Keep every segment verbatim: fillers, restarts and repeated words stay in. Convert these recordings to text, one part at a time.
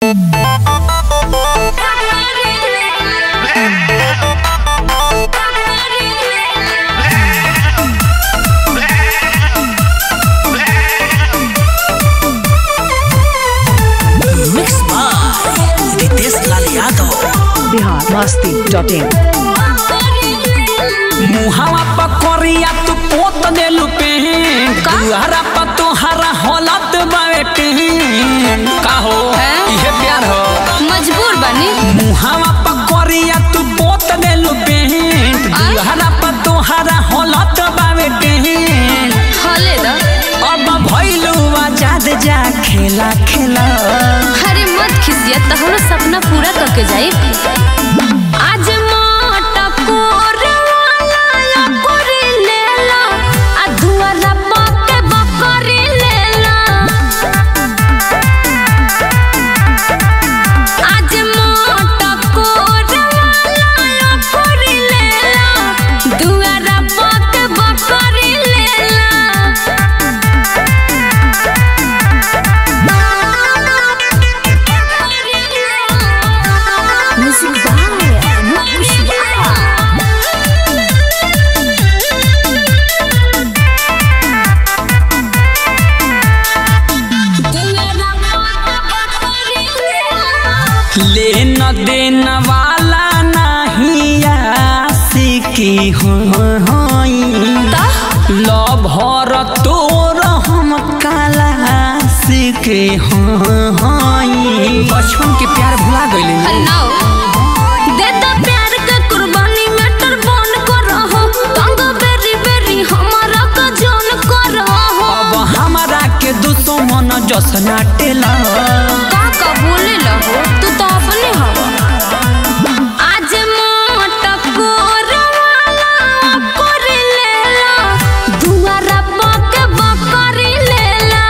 Bihar Masti dot इन। मुहावा पकड़िया तू पोत देलू पे दुआरा पर तोहरा हलत बाटे का हो ये प्यार हो मजबूर बनी। मुहावा पकड़िया तू पोत देलू पे दुआरा पर तोहरा हलत बाटे हले द अब भइलू आजाद जा खेला खेला। अरे मत खिसिया तोहरो सपना पूरा करके जाई। आज मोटा कोरे वाला या कोरे लेला आ धुआरा पके बकरी लेला। आज मोटा कोरे वाला या कोरे लेला धुआरा पके बकरी लेला। लेन देन वाला नहीं आशिकी हो लभर तोर हम काला सिके हो बचपन के प्यार भुला गइले। दे द प्यार के कुर्बानी मैटर बन करहो तंग बेरी बेरी हमारा का जान करहो। अब हमारा के दुश्मन जसना टेला का का बोले लगो तू तो अपने हवा। आज मोटा कोरा वाला कोरी लेला दुआरा पके बकरी लेला।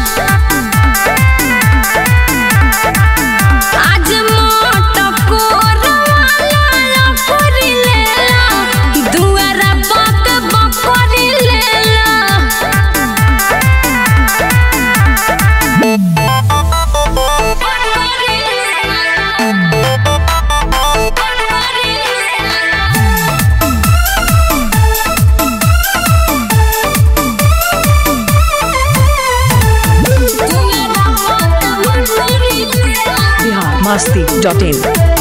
आज मोटा कोरा वाला कोरी लेला दुआरा पके बकरी लेला। Bihar Masti dot in.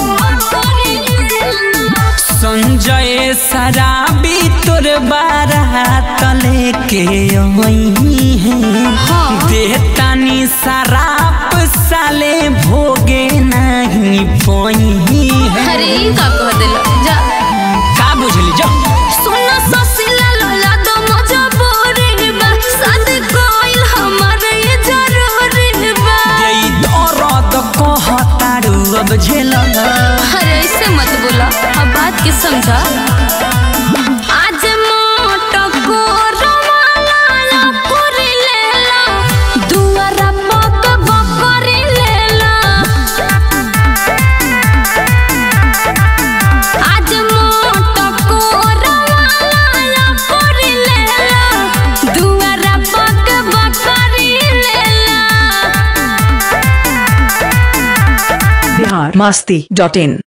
संजय शराबी तोर बारात लेके आई है देतानी शराब साले भोगे नहीं पई है। अरे का कह देला जा का बुझली जो सुना ससिला लला दो मजबूरी बा शादी कोइल हमारे ये जरूरी बा। देई दर्द कहतारू अब झेला। अरे ऐसे मत बोला अब बात के समझा। आज मोटा कोरा वाला कोरी लेला दुआरा पके बकरी लेला। आज मोटा कोरा वाला कोरी लेला दुआरा पके बकरी लेला। बिहार मस्ती डॉट इन।